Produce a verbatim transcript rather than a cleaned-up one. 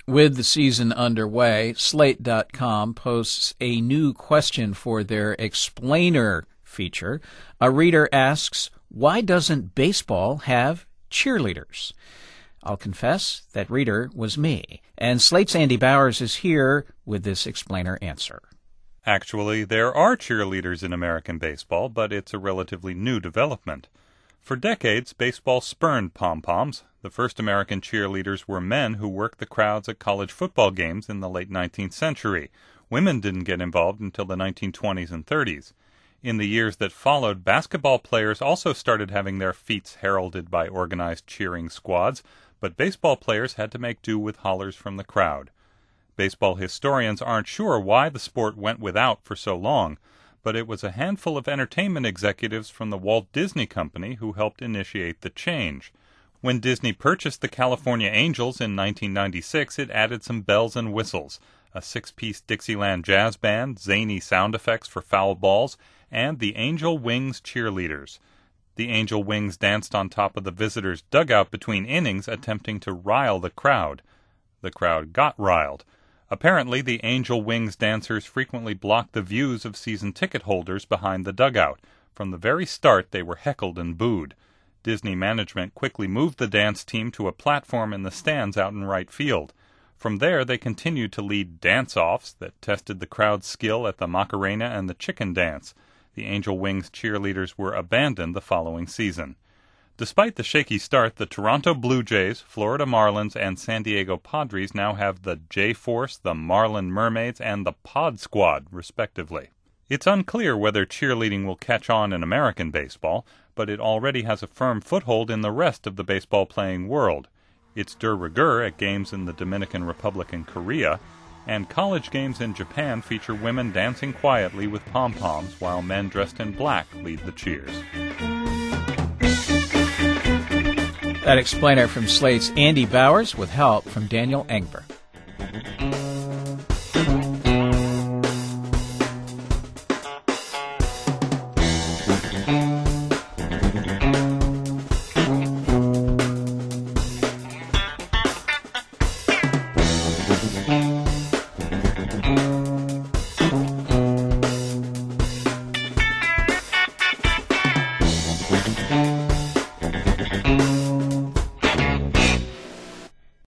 With the season underway, Slate dot com posts a new question for their Explainer feature. A reader asks, why doesn't baseball have cheerleaders? I'll confess that reader was me, and Slate's Andy Bowers is here with this Explainer answer. Actually, there are cheerleaders in American baseball, but it's a relatively new development. For decades, baseball spurned pom-poms. The first American cheerleaders were men who worked the crowds at college football games in the late nineteenth century. Women didn't get involved until the nineteen twenties and thirties. In the years that followed, basketball players also started having their feats heralded by organized cheering squads, but baseball players had to make do with hollers from the crowd. Baseball historians aren't sure why the sport went without for so long, but it was a handful of entertainment executives from the Walt Disney Company who helped initiate the change. When Disney purchased the California Angels in nineteen ninety-six, it added some bells and whistles, a six-piece Dixieland jazz band, zany sound effects for foul balls, and the Angel Wings cheerleaders. The Angel Wings danced on top of the visitors' dugout between innings, attempting to rile the crowd. The crowd got riled. Apparently, the Angel Wings dancers frequently blocked the views of season ticket holders behind the dugout. From the very start, they were heckled and booed. Disney management quickly moved the dance team to a platform in the stands out in right field. From there, they continued to lead dance-offs that tested the crowd's skill at the Macarena and the Chicken Dance. The Angel Wings cheerleaders were abandoned the following season. Despite the shaky start, the Toronto Blue Jays, Florida Marlins, and San Diego Padres now have the J-Force, the Marlin Mermaids, and the Pod Squad, respectively. It's unclear whether cheerleading will catch on in American baseball, but it already has a firm foothold in the rest of the baseball-playing world. It's de rigueur at games in the Dominican Republic and Korea, and college games in Japan feature women dancing quietly with pom-poms while men dressed in black lead the cheers. That Explainer from Slate's Andy Bowers with help from Daniel Engber.